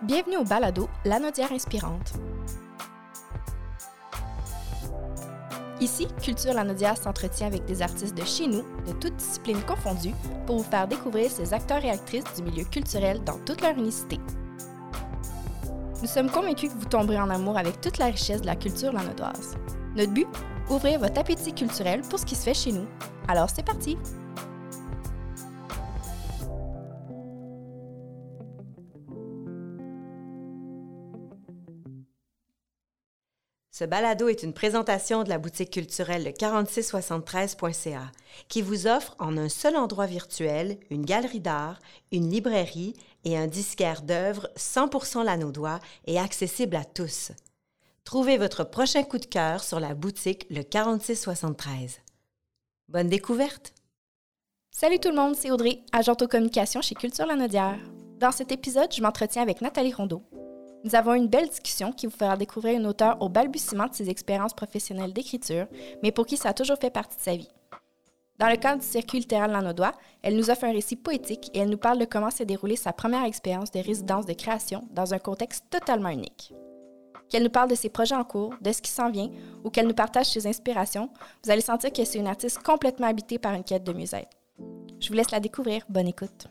Bienvenue au balado Lanaudière inspirante. Ici, Culture Lanaudière s'entretient avec des artistes de chez nous, de toutes disciplines confondues, pour vous faire découvrir ces acteurs et actrices du milieu culturel dans toute leur unicité. Nous sommes convaincus que vous tomberez en amour avec toute la richesse de la culture lanaudoise. Notre but? Ouvrir votre appétit culturel pour ce qui se fait chez nous. Alors c'est parti! Ce balado est une présentation de la boutique culturelle le 4673.ca qui vous offre en un seul endroit virtuel une galerie d'art, une librairie et un disquaire d'œuvres 100% lanaudois et accessible à tous. Trouvez votre prochain coup de cœur sur la boutique le 4673. Bonne découverte! Salut tout le monde, c'est Audrey, agente aux communications chez Culture Lanaudière. Dans cet épisode, je m'entretiens avec Nathalie Rondeau. Nous avons une belle discussion qui vous fera découvrir une auteure au balbutiement de ses expériences professionnelles d'écriture, mais pour qui ça a toujours fait partie de sa vie. Dans le cadre du circuit littéral lanaudois, elle nous offre un récit poétique et elle nous parle de comment s'est déroulée sa première expérience de résidence de création dans un contexte totalement unique. Qu'elle nous parle de ses projets en cours, de ce qui s'en vient, ou qu'elle nous partage ses inspirations, vous allez sentir que c'est une artiste complètement habitée par une quête de mieux-être. Je vous laisse la découvrir. Bonne écoute.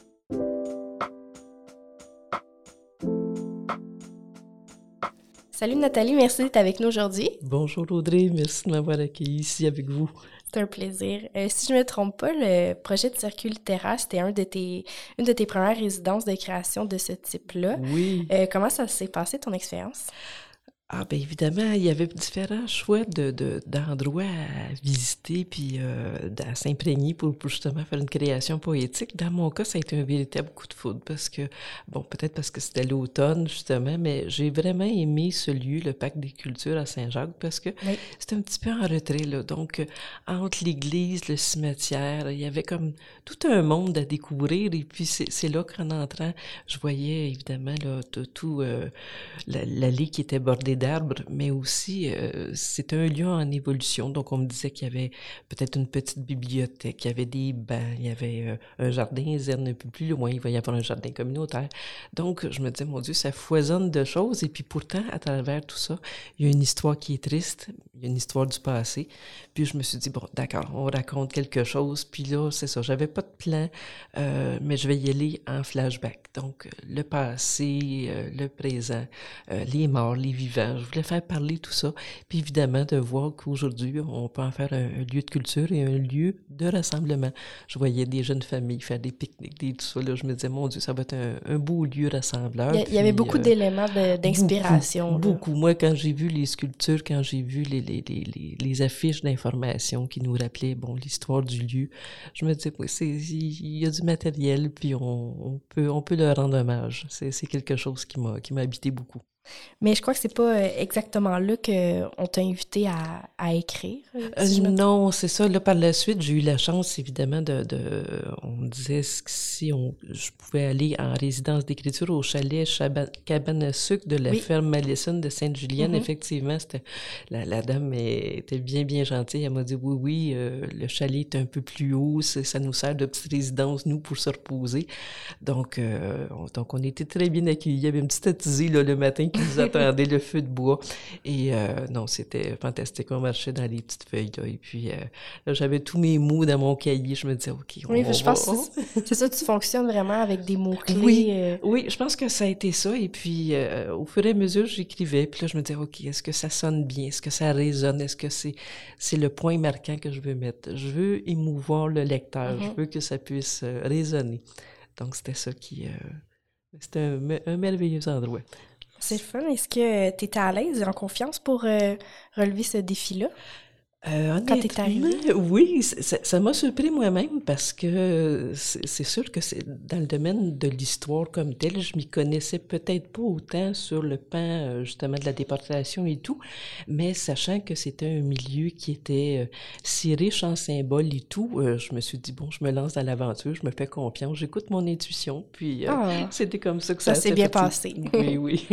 Salut Nathalie, merci d'être avec nous aujourd'hui. Bonjour Audrey, merci de m'avoir accueilli ici avec vous. C'est un plaisir. Si je ne me trompe pas, le projet de circuit littéraire, c'était une de tes premières résidences de création de ce type-là. Oui. Comment ça s'est passé, ton expérience? Ah bien évidemment, il y avait différents choix d'endroits à visiter puis à s'imprégner pour justement faire une création poétique. Dans mon cas, ça a été un véritable coup de foudre parce que, bon, peut-être parce que c'était l'automne justement, mais j'ai vraiment aimé ce lieu, le Parc des Cultures à Saint-Jacques, parce que oui. C'était un petit peu en retrait, là. Donc, entre l'église, le cimetière, il y avait comme tout un monde à découvrir et puis c'est là qu'en entrant, je voyais évidemment là, tout l'allée qui était bordée d'arbres, mais aussi, c'est un lieu en évolution. Donc, on me disait qu'il y avait peut-être une petite bibliothèque, il y avait des bancs, il y avait un jardin zen un peu plus loin, il va y avoir un jardin communautaire. Donc, je me disais, mon Dieu, ça foisonne de choses. Et puis, pourtant, à travers tout ça, il y a une histoire qui est triste, il y a une histoire du passé. Puis, je me suis dit, bon, d'accord, on raconte quelque chose. Puis là, c'est ça, j'avais pas de plan, mais je vais y aller en flashback. Donc, le passé, le présent, les morts, les vivants. Je voulais faire parler tout ça, puis évidemment de voir qu'aujourd'hui, on peut en faire un lieu de culture et un lieu de rassemblement. Je voyais des jeunes familles faire des pique-niques, tout ça. Là, je me disais, mon Dieu, ça va être un beau lieu rassembleur. Il y avait beaucoup d'éléments d'inspiration. Beaucoup. Moi, quand j'ai vu les sculptures, quand j'ai vu les affiches d'information qui nous rappelaient, bon, l'histoire du lieu, je me disais, il y a du matériel, puis on peut leur rendre hommage. C'est quelque chose qui m'a habité beaucoup. Mais je crois que c'est pas exactement là qu'on t'a invité à écrire. Non, c'est ça. Là, par la suite, j'ai eu la chance, évidemment, on me disait si je pouvais aller en résidence d'écriture au chalet Cabane à sucre de la ferme Mallison de Sainte-Julienne. Mm-hmm. Effectivement, la dame était bien, bien gentille. Elle m'a dit, oui, le chalet est un peu plus haut. Ça nous sert de petite résidence, nous, pour se reposer. Donc on était très bien accueillis. Il y avait une petite attisée, là, le matin qui nous attendait, le feu de bois. Et non, c'était fantastique. On marchait dans les petites feuilles, là. Et puis, là, j'avais tous mes mots dans mon cahier. Je me disais, OK, je pense que c'est ça, tu fonctionnes vraiment avec des mots-clés. Oui, je pense que ça a été ça. Et puis, au fur et à mesure, j'écrivais. Puis là, je me disais, OK, est-ce que ça sonne bien? Est-ce que ça résonne? Est-ce que c'est le point marquant que je veux mettre? Je veux émouvoir le lecteur. Mm-hmm. Je veux que ça puisse résonner. Donc, c'était ça c'était un merveilleux endroit. C'est le fun. Est-ce que tu étais à l'aise et en confiance pour relever ce défi-là? Quand t'es arrivée? Oui, ça m'a surpris moi-même parce que c'est sûr que c'est dans le domaine de l'histoire comme tel, je m'y connaissais peut-être pas autant sur le pan justement de la déportation et tout, mais sachant que c'était un milieu qui était si riche en symboles et tout, je me suis dit, bon, je me lance dans l'aventure, je me fais confiance, j'écoute mon intuition, puis c'était comme ça que ça s'est bien passé. Oui.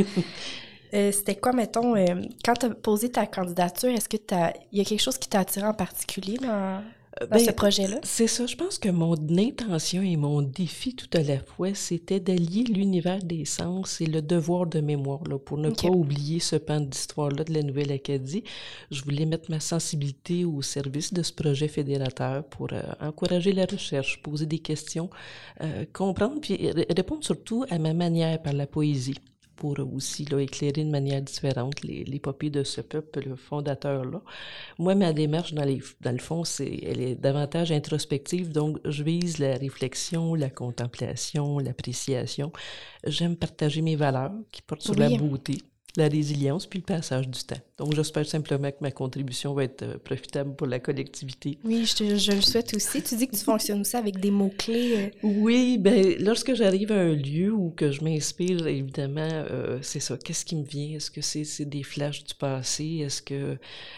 C'était quoi, mettons, quand tu as posé ta candidature, est-ce que il y a quelque chose qui t'a attiré en particulier dans... dans ce projet-là? C'est ça. Je pense que mon intention et mon défi tout à la fois, c'était d'allier l'univers des sens et le devoir de mémoire, là, pour ne pas oublier ce pan d'histoire-là de la Nouvelle-Acadie. Je voulais mettre ma sensibilité au service de ce projet fédérateur pour encourager la recherche, poser des questions, comprendre, puis répondre surtout à ma manière par la poésie, pour aussi là, éclairer de manière différente l'épopée de ce peuple fondateur-là. Moi, ma démarche, dans le fond, elle est davantage introspective, donc je vise la réflexion, la contemplation, l'appréciation. J'aime partager mes valeurs qui portent sur la beauté, la résilience, puis le passage du temps. Donc, j'espère simplement que ma contribution va être profitable pour la collectivité. Oui, je le souhaite aussi. Tu dis que tu fonctionnes aussi avec des mots-clés. Oui, bien, lorsque j'arrive à un lieu où que je m'inspire, évidemment, c'est ça. Qu'est-ce qui me vient? Est-ce que c'est des flashs du passé? Est-ce que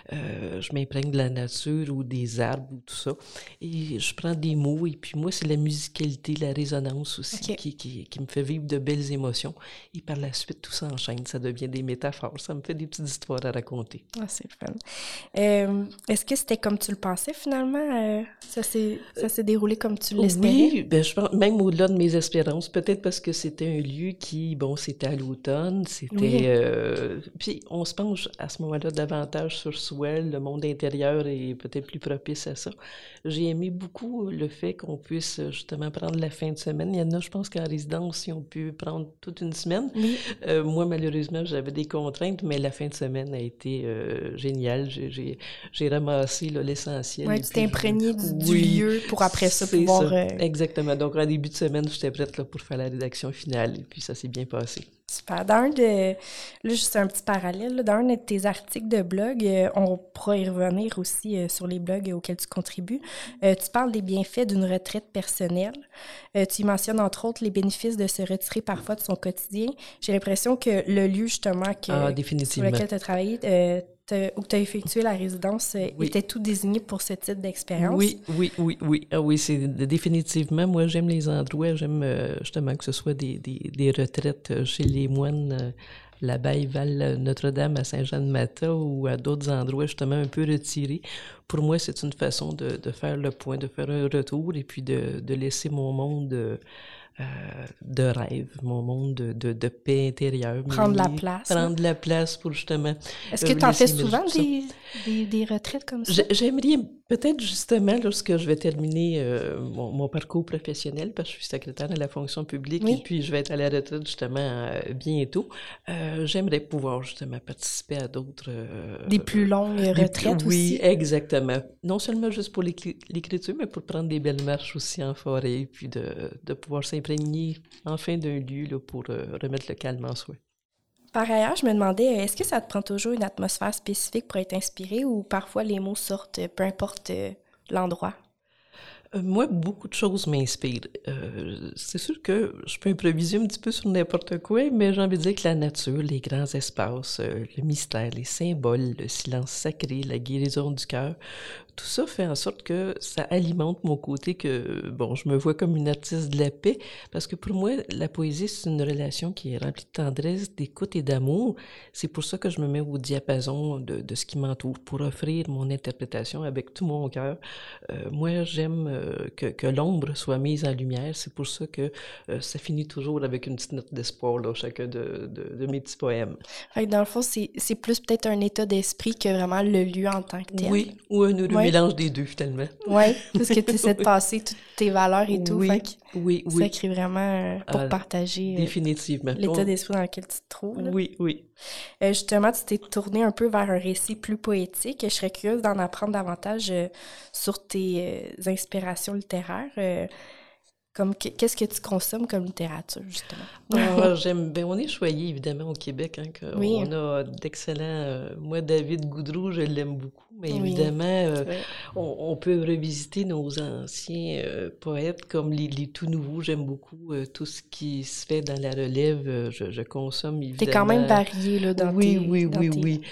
je m'imprègne de la nature ou des arbres ou tout ça? Et je prends des mots, et puis moi, c'est la musicalité, la résonance aussi qui me fait vivre de belles émotions. Et par la suite, tout s'enchaîne. Ça devient des métaphores. Ça me fait des petites histoires à raconter. Ah, c'est le fun. Est-ce que c'était comme tu le pensais, finalement? Ça s'est déroulé comme tu l'espérais? Oui, ben, je pense, même au-delà de mes espérances, peut-être parce que c'était un lieu qui, bon, c'était à l'automne, c'était... puis on se penche à ce moment-là davantage sur soi, le monde intérieur est peut-être plus propice à ça. J'ai aimé beaucoup le fait qu'on puisse justement prendre la fin de semaine. Il y en a, je pense qu'en résidence, ils ont pu prendre toute une semaine. Oui. Moi, malheureusement, j'avais des contraintes, mais la fin de semaine a été géniale. J'ai ramassé là, l'essentiel. Oui, tu t'es imprégné du lieu pour après ça pouvoir... Ça. Exactement. Donc, en début de semaine, j'étais prête là, pour faire la rédaction finale, et puis ça s'est bien passé. Super. Là, juste un petit parallèle, là, dans un de tes articles de blog, on pourra y revenir aussi sur les blogs auxquels tu contribues. Tu parles des bienfaits d'une retraite personnelle. Tu y mentionnes entre autres les bénéfices de se retirer parfois de son quotidien. J'ai l'impression que le lieu justement sur lequel tu as travaillé, où tu as effectué la résidence, était tout désigné pour ce type d'expérience. Oui. Ah oui, c'est définitivement. Moi, j'aime les endroits, j'aime justement que ce soit des retraites chez les moines, l'abbaye Val-Notre-Dame à Saint-Jean-de-Mata ou à d'autres endroits justement un peu retirés. Pour moi, c'est une façon de faire le point, de faire un retour et puis de laisser mon monde... de rêve, mon monde de paix intérieure. Prendre la place. Prendre la place pour justement... Est-ce que tu en fais souvent des retraites comme ça? J'aimerais peut-être justement, lorsque je vais terminer mon parcours professionnel, parce que je suis secrétaire à la fonction publique et puis je vais être à la retraite justement bientôt, j'aimerais pouvoir justement participer à d'autres... des plus longues retraites aussi? Oui, exactement. Non seulement juste pour l'écriture, mais pour prendre des belles marches aussi en forêt, puis de pouvoir s'imprégner enfin d'un lieu là, pour remettre le calme en soi. Par ailleurs, je me demandais, est-ce que ça te prend toujours une atmosphère spécifique pour être inspiré ou parfois les mots sortent, peu importe l'endroit? Moi, beaucoup de choses m'inspirent. C'est sûr que je peux improviser un petit peu sur n'importe quoi, mais j'ai envie de dire que la nature, les grands espaces, le mystère, les symboles, le silence sacré, la guérison du cœur, tout ça fait en sorte que ça alimente mon côté que, bon, je me vois comme une artiste de la paix, parce que pour moi, la poésie, c'est une relation qui est remplie de tendresse, d'écoute et d'amour. C'est pour ça que je me mets au diapason de ce qui m'entoure, pour offrir mon interprétation avec tout mon cœur. Moi, j'aime que l'ombre soit mise en lumière. C'est pour ça que ça finit toujours avec une petite note d'espoir, là, chacun de mes petits poèmes. Fait que dans le fond, c'est plus peut-être un état d'esprit que vraiment le lieu en tant que tel. Oui, ou un mélange des deux, finalement. Oui, parce que tu essaies de passer toutes tes valeurs et tout. Oui, fait que oui. Ça crée vraiment pour partager définitivement. l'état d'esprit dans lequel tu te trouves. Là. Oui. Justement, tu t'es tourné un peu vers un récit plus poétique. Je serais curieuse d'en apprendre davantage sur tes inspirations littéraires. Qu'est-ce que tu consommes comme littérature, justement? J'aime bien. On est choyé, évidemment, au Québec. Hein, on a d'excellents... moi, David Goudreau, je l'aime beaucoup. Mais évidemment, on peut revisiter nos anciens poètes comme les tout nouveaux. J'aime beaucoup tout ce qui se fait dans la relève. Je consomme, évidemment... T'es quand même varié, là, dans tes... Oui.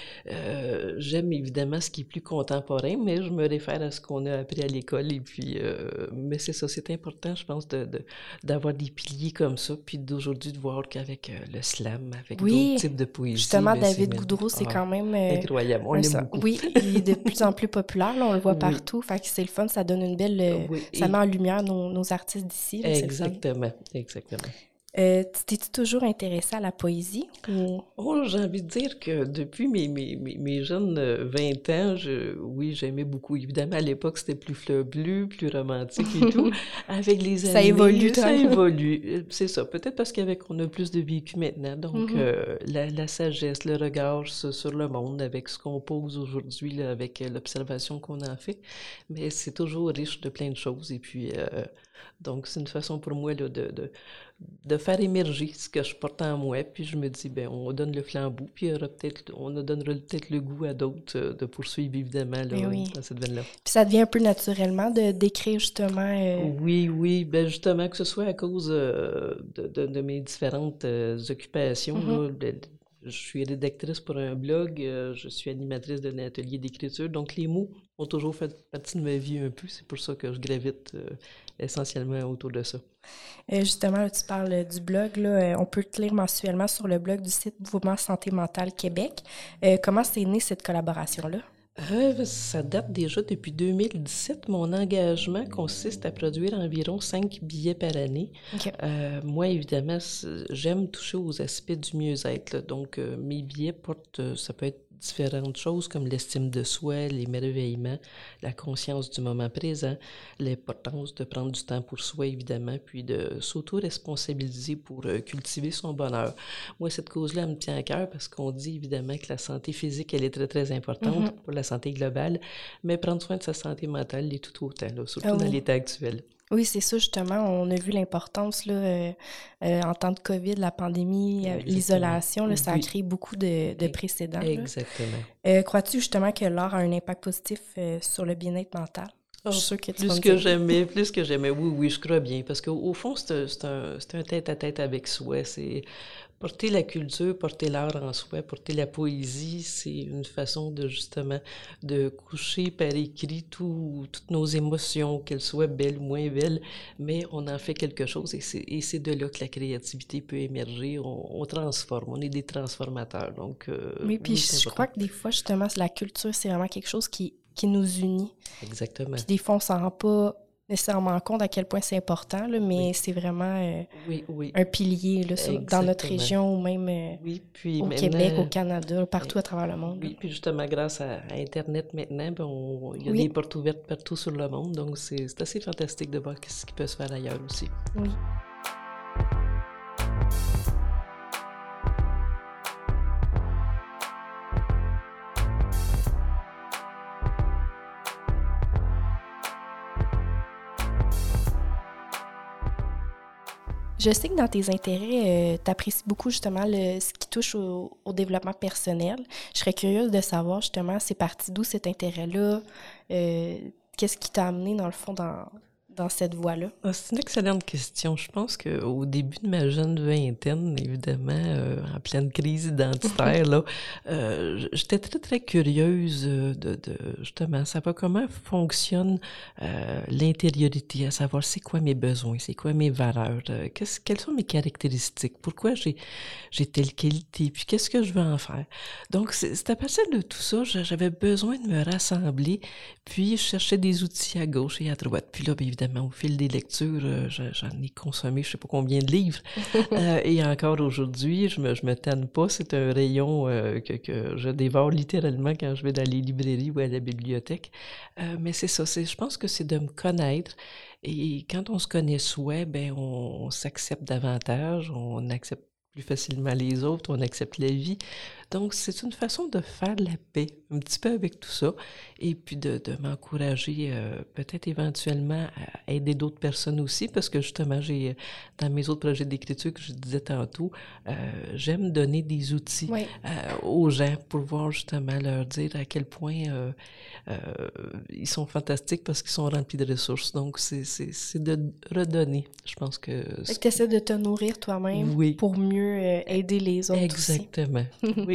J'aime, évidemment, ce qui est plus contemporain, mais je me réfère à ce qu'on a appris à l'école. Et puis, mais c'est ça, c'est important, je pense, d'avoir des piliers comme ça, puis d'aujourd'hui de voir qu'avec le slam, avec d'autres types de poésie... Justement, David Goudreau, c'est quand même... incroyable, on l'aime beaucoup. Oui, il est de plus en plus populaire, là, on le voit partout, fait que c'est le fun, ça donne une belle... ça met en lumière nos artistes d'ici. Là, exactement. T'es-tu toujours intéressée à la poésie? Ou... Oh, j'ai envie de dire que depuis mes jeunes 20 ans, j'aimais beaucoup. Évidemment, à l'époque, c'était plus fleur bleue, plus romantique et tout. Avec les années... Ça évolue. C'est ça. Peut-être parce qu'on a plus de vécu maintenant. Donc, la sagesse, le regard sur le monde, avec ce qu'on pose aujourd'hui, là, avec l'observation qu'on en fait. Mais c'est toujours riche de plein de choses. Et puis, donc, c'est une façon pour moi là, de faire émerger ce que je porte en moi, puis je me dis, on donne le flambeau, puis on donnera peut-être le goût à d'autres de poursuivre, évidemment, là, dans cette veine-là. Puis ça devient un peu naturellement d'écrire, justement... Oui, justement, que ce soit à cause de mes différentes occupations, là, je suis rédactrice pour un blog, je suis animatrice d'un atelier d'écriture, donc les mots ont toujours fait partie de ma vie un peu, c'est pour ça que je gravite essentiellement autour de ça. Justement, là, tu parles du blog, là, on peut te lire mensuellement sur le blog du site Mouvement Santé Mentale Québec. Comment c'est né cette collaboration-là? Ça date déjà depuis 2017. Mon engagement consiste à produire environ 5 billets par année. Okay. Moi, évidemment, j'aime toucher aux aspects du mieux-être. Là. Donc, mes billets portent, ça peut être différentes choses comme l'estime de soi, l'émerveillement, la conscience du moment présent, l'importance de prendre du temps pour soi, évidemment, puis de s'auto-responsabiliser pour cultiver son bonheur. Moi, cette cause-là, elle me tient à cœur parce qu'on dit évidemment que la santé physique, elle est très, très importante pour la santé globale, mais prendre soin de sa santé mentale l'est tout autant, là, surtout dans l'état actuel. Oui, c'est ça, justement. On a vu l'importance là, en temps de COVID, la pandémie, l'isolation, là, ça a créé beaucoup de précédents. Exactement. Crois-tu justement que l'art a un impact positif sur le bien-être mental? Je suis sûre que plus que jamais. Oui, je crois bien. Parce qu'au fond, c'est un tête-à-tête avec soi. C'est porter la culture, porter l'art en soi, porter la poésie, c'est une façon de justement de coucher par écrit toutes nos émotions, qu'elles soient belles ou moins belles, mais on en fait quelque chose et c'est de là que la créativité peut émerger. On transforme, on est des transformateurs. Donc, oui, puis je crois que des fois, justement, la culture, c'est vraiment quelque chose qui nous unit. Exactement. Puis des fois, on ne s'en rend pas nécessairement compte à quel point c'est important, là, mais c'est vraiment un pilier là, dans notre région ou même au Québec, au Canada, partout à travers le monde. Oui, puis justement, grâce à Internet maintenant, il y a des portes ouvertes partout sur le monde, donc c'est assez fantastique de voir ce qui peut se faire ailleurs aussi. Oui. Je sais que dans tes intérêts, tu apprécies beaucoup justement ce qui touche au développement personnel. Je serais curieuse de savoir justement, c'est parti d'où cet intérêt-là? Qu'est-ce qui t'a amené dans le fond dans cette voie-là? C'est une excellente question. Je pense qu'au début de ma jeune vingtaine, évidemment, en pleine crise identitaire, là, j'étais très, très curieuse de justement savoir comment fonctionne l'intériorité, à savoir c'est quoi mes besoins, c'est quoi mes valeurs, quelles sont mes caractéristiques, pourquoi j'ai telle qualité, puis qu'est-ce que je veux en faire. Donc, c'est à partir de tout ça, j'avais besoin de me rassembler, puis je cherchais des outils à gauche et à droite. Puis là, bien évidemment, au fil des lectures, j'en ai consommé je ne sais pas combien de livres. Et encore aujourd'hui, je me tanne pas. C'est un rayon que je dévore littéralement quand je vais dans les librairies ou à la bibliothèque. Mais c'est ça. Je pense que c'est de me connaître. Et quand on se connaît soi, ben on s'accepte davantage, on accepte plus facilement les autres, on accepte la vie. Donc, c'est une façon de faire la paix, un petit peu avec tout ça, et puis de m'encourager peut-être éventuellement à aider d'autres personnes aussi, parce que justement, j'ai dans mes autres projets d'écriture que je disais tantôt, j'aime donner des outils aux gens pour voir justement leur dire à quel point ils sont fantastiques parce qu'ils sont remplis de ressources. Donc, c'est de redonner. Je pense que... tu essaies de te nourrir toi-même pour mieux aider les autres. Exactement. Oui.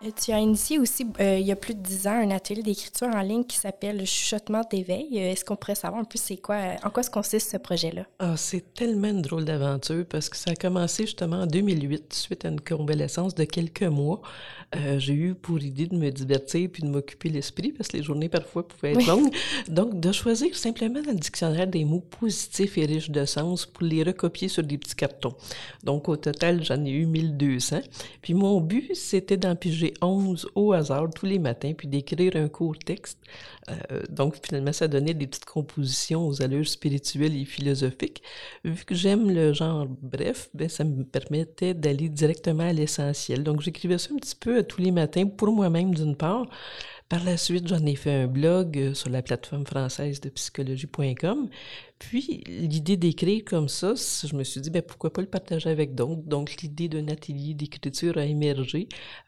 Tu as initié aussi, il y a plus de 10 ans, un atelier d'écriture en ligne qui s'appelle le Chuchotement d'éveil. Est-ce qu'on pourrait savoir un peu c'est quoi, en quoi se consiste ce projet-là? Ah, c'est tellement une drôle d'aventure parce que ça a commencé justement en 2008, suite à une convalescence de quelques mois. J'ai eu pour idée de me divertir puis de m'occuper l'esprit parce que les journées parfois pouvaient être longues. Donc, de choisir simplement dans le dictionnaire des mots positifs et riches de sens pour les recopier sur des petits cartons. Donc, au total, j'en ai eu 1200. Puis mon but, c'était d'en piger 11 au hasard tous les matins puis d'écrire un court texte. Donc, finalement, ça donnait des petites compositions aux allures spirituelles et philosophiques. Vu que j'aime le genre bref, ben, ça me permettait d'aller directement à l'essentiel. Donc, j'écrivais ça un petit peu tous les matins pour moi-même, d'une part. Par la suite, j'en ai fait un blog sur la plateforme française de psychologie.com. Puis, l'idée d'écrire comme ça, je me suis dit, ben pourquoi pas le partager avec d'autres? Donc, l'idée d'un atelier d'écriture a émergé.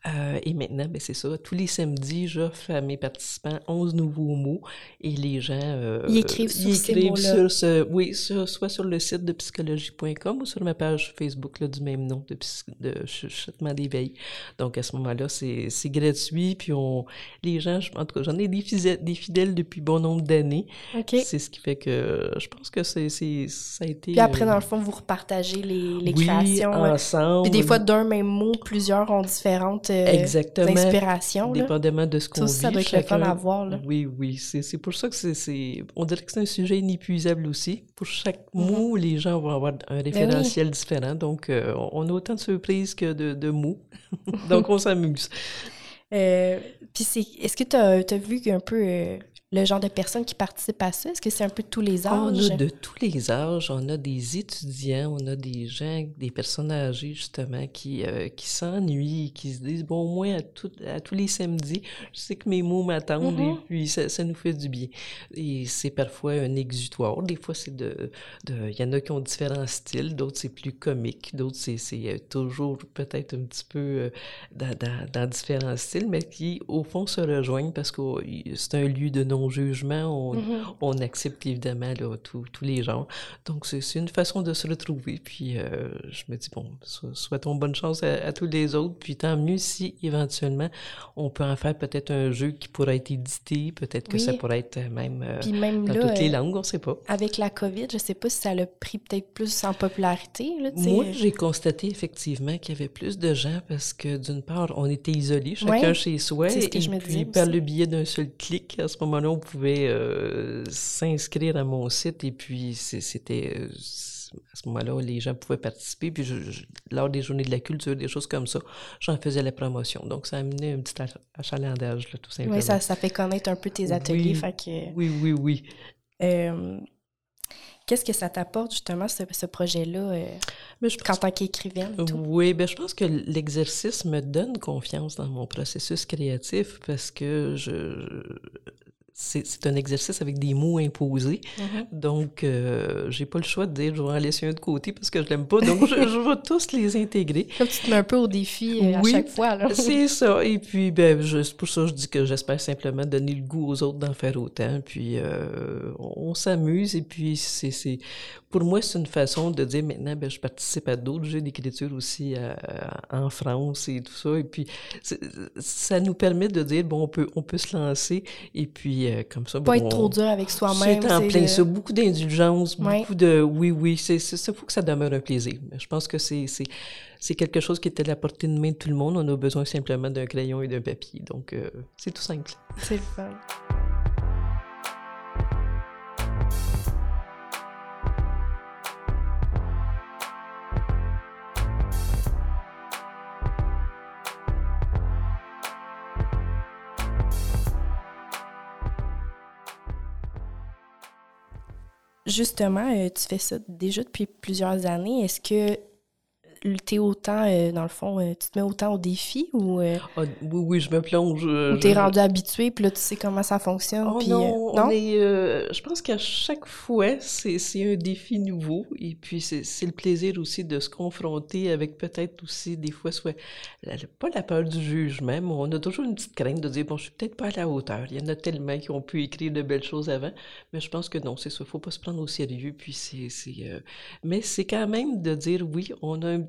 Et maintenant, ben c'est ça. Tous les samedis, j'offre à mes participants 11 nouveaux mots et les gens... ils écrivent sur ces mots-là. Soit sur le site de psychologie.com ou sur ma page Facebook là, du même nom, de Chuchotement d'éveil. Donc, à ce moment-là, c'est gratuit. Puis, les gens, en tout cas, j'en ai des fidèles depuis bon nombre d'années. Okay. C'est ce qui fait que je pense que ça a été... Puis après, dans le fond, vous repartagez les créations. Ensemble. Puis des fois, d'un même mot, plusieurs ont différentes inspirations. Dépendamment de ce qu'on vit. Ça doit être le fun à voir. Là. Oui. C'est pour ça que on dirait que c'est un sujet inépuisable aussi. Pour chaque mot, les gens vont avoir un référentiel différent. Donc, on a autant de surprises que de mots. Donc, on s'amuse. Puis est-ce que tu as vu un peu le genre de personnes qui participent à ça? Est-ce que c'est un peu de tous les âges? On a de tous les âges. On a des étudiants, on a des gens, des personnes âgées, justement, qui s'ennuient, qui se disent, bon, au moins à tous les samedis, je sais que mes mots m'attendent et puis ça nous fait du bien. Et c'est parfois un exutoire. Des fois, il y en a qui ont différents styles, d'autres c'est plus comique, d'autres c'est toujours peut-être un petit peu dans différents styles, mais qui, au fond, se rejoignent parce que c'est un lieu de non-jugement. On accepte évidemment là, tous les genres. Donc, c'est une façon de se retrouver. Puis, je me dis, bon, souhaitons bonne chance à tous les autres. Puis, tant mieux si, éventuellement, on peut en faire peut-être un jeu qui pourrait être édité. Peut-être que ça pourrait être même dans là, toutes les langues, on ne sait pas. Avec la COVID, je ne sais pas si ça l'a pris peut-être plus en popularité. Là, moi, j'ai constaté effectivement qu'il y avait plus de gens parce que, d'une part, on était isolés, chacun chez soi. C'est ce que je me disais. Et puis, par le biais d'un seul clic, à ce moment-là, on pouvait s'inscrire à mon site et puis c'était... à ce moment-là, les gens pouvaient participer. Puis, lors des journées de la culture, des choses comme ça, j'en faisais la promotion. Donc, ça a amené un petit achalandage, là, tout simplement. Oui, ça fait connaître un peu tes ateliers. Fait que, oui. Qu'est-ce que ça t'apporte, justement, ce projet-là, en tant qu'écrivaine? Oui, je pense que l'exercice me donne confiance dans mon processus créatif parce que c'est un exercice avec des mots imposés. Donc, j'ai pas le choix de dire je vais en laisser un de côté parce que je l'aime pas. Donc, je vais tous les intégrer. Comme tu te mets un peu au défi à chaque fois. Là. C'est ça. Et puis, c'est pour ça que je dis que j'espère simplement donner le goût aux autres d'en faire autant. Puis, on s'amuse. Et puis, pour moi, c'est une façon de dire maintenant, je participe à d'autres jeux d'écriture aussi en France et tout ça. Et puis, ça nous permet de dire, bon, on peut se lancer. Et puis, comme ça, pas être trop dur avec soi-même. C'est en plein ça. Beaucoup d'indulgence, beaucoup de... Oui, il faut que ça demeure un plaisir. Je pense que c'est quelque chose qui est à la portée de main de tout le monde. On a besoin simplement d'un crayon et d'un papier. Donc, c'est tout simple. C'est le fun. Justement, tu fais ça déjà depuis plusieurs années. Est-ce que t'es autant, dans le fond, tu te mets autant au défi ou... Oui, je me plonge. Ou t'es rendu habitué, puis là, tu sais comment ça fonctionne? Oh puis, non, je pense qu'à chaque fois, c'est un défi nouveau. Et puis, c'est le plaisir aussi de se confronter avec peut-être aussi, des fois, pas la peur du jugement, mais on a toujours une petite crainte de dire, bon, je suis peut-être pas à la hauteur. Il y en a tellement qui ont pu écrire de belles choses avant. Mais je pense que non, c'est ça, faut pas se prendre au sérieux. Puis, mais c'est quand même de dire, oui, on a un petit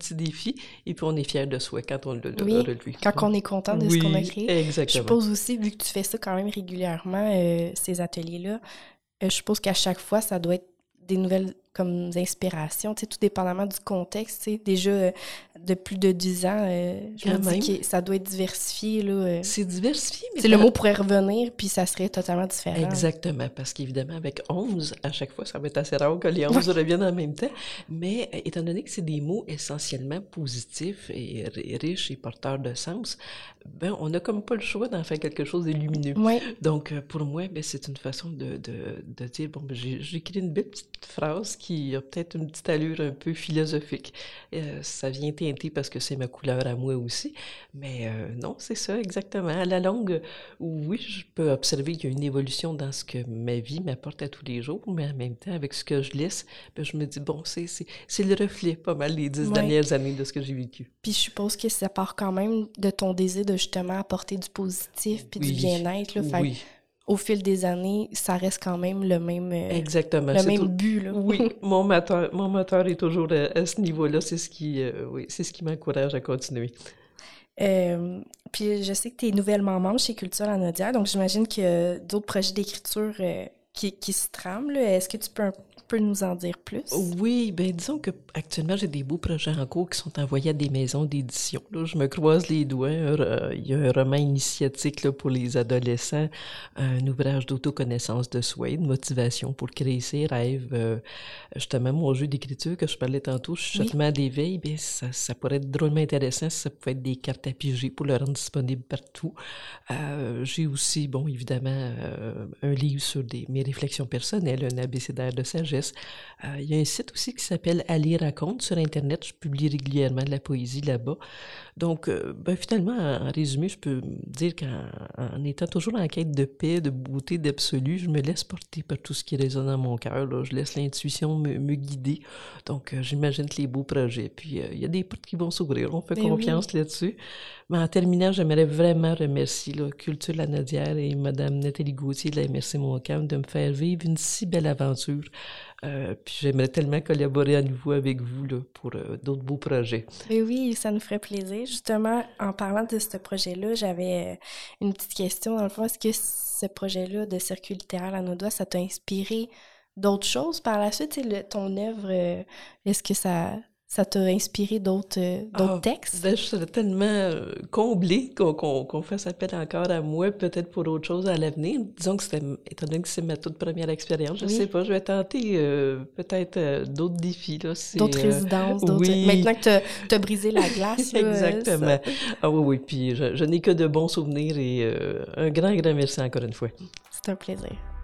petit défi, et puis on est fiers de soi quand on l'a relevé. Quand on est content de ce qu'on a créé. Exactement. Je suppose aussi, vu que tu fais ça quand même régulièrement, ces ateliers-là, je suppose qu'à chaque fois, ça doit être des nouvelles comme inspirations, tout dépendamment du contexte. Déjà, de plus de 10 ans, je me dis que ça doit être diversifié. Là, c'est diversifié, mais... le mot pourrait revenir, puis ça serait totalement différent. Exactement, parce qu'évidemment, avec 11, à chaque fois, ça va être assez rare que les 11 reviennent en même temps. Mais étant donné que c'est des mots essentiellement positifs et riches et porteurs de sens, ben, on n'a comme pas le choix d'en faire quelque chose de lumineux. Oui. Donc, pour moi, ben, c'est une façon de dire, bon, ben, j'ai écrit une belle petite phrase qui a peut-être une petite allure un peu philosophique. Ça vient teinter parce que c'est ma couleur à moi aussi. Mais non, c'est ça, exactement. À la longue, oui, je peux observer qu'il y a une évolution dans ce que ma vie m'apporte à tous les jours, mais en même temps, avec ce que je laisse, ben, je me dis, bon, c'est le reflet pas mal les 10 dernières années de ce que j'ai vécu. Puis je suppose que ça part quand même de ton désir de justement apporter du positif puis du bien-être. Là, fait au fil des années, ça reste quand même le même, exactement. Même but. Là. Oui, mon moteur est toujours à ce niveau-là. C'est ce qui m'encourage à continuer. Puis je sais que tu es nouvellement membre chez Culture Lanaudière, donc j'imagine qu'il y a d'autres projets d'écriture qui se trament. Là. Est-ce que tu peux nous en dire plus? Oui, bien disons qu'actuellement, j'ai des beaux projets en cours qui sont envoyés à des maisons d'édition. Là, je me croise les doigts. Il y a un roman initiatique là, pour les adolescents, un ouvrage d'autoconnaissance de soi et de motivation pour créer ses rêves. Justement, mon jeu d'écriture que je parlais tantôt, chuchotement d'éveil, bien, ça pourrait être drôlement intéressant si ça pouvait être des cartes à piger pour le rendre disponible partout. J'ai aussi, bon, évidemment, un livre sur mes réflexions personnelles, un abécédaire de sagesse. Il y a un site aussi qui s'appelle Ali Raconte sur Internet. Je publie régulièrement de la poésie là-bas. Donc, finalement, en résumé, je peux dire qu'en étant toujours en quête de paix, de beauté, d'absolu, je me laisse porter par tout ce qui résonne dans mon cœur. Là. Je laisse l'intuition me guider. Donc, j'imagine que les beaux projets. Puis, il y a des portes qui vont s'ouvrir. On fait confiance là-dessus. Mais en terminant, j'aimerais vraiment remercier Culture Lanaudière et Mme Nathalie Gauthier de la MRC Montcalm de me faire vivre une si belle aventure. Puis j'aimerais tellement collaborer à nouveau avec vous là, pour d'autres beaux projets. Et oui, ça nous ferait plaisir. Justement, en parlant de ce projet-là, j'avais une petite question. Dans le fond, est-ce que ce projet-là de circuit littéraire Lanaudois, ça t'a inspiré d'autres choses par la suite? Ton œuvre, est-ce que ça t'a inspiré d'autres textes? Ben, je serais tellement comblée qu'on fasse appel encore à moi, peut-être pour autre chose à l'avenir. Disons que étant donné que c'est ma toute première expérience, je sais pas, je vais tenter peut-être d'autres défis. Là, d'autres résidences, d'autres... Oui. Maintenant que tu as brisé la glace. Là, exactement. Oui, puis je n'ai que de bons souvenirs et un grand, grand merci encore une fois. C'est un plaisir.